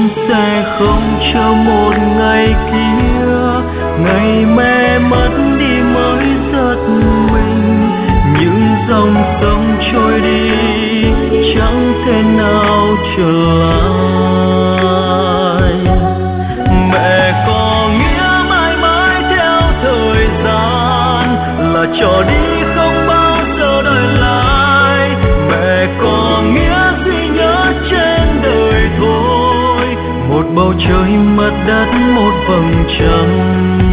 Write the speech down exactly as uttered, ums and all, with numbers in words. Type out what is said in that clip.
sẽ không chờ một ngày kia, ngày mẹ mất đi mới giật mình. Những dòng sông trôi đi chẳng thể nào trở lại. Mẹ có nghĩa mãi mãi theo thời gian, là trò đi không bao giờ đợi lại. Mẹ có nghĩa duy nhớ trên đời thôi, một bầu trời mặt đất một vầng trăng.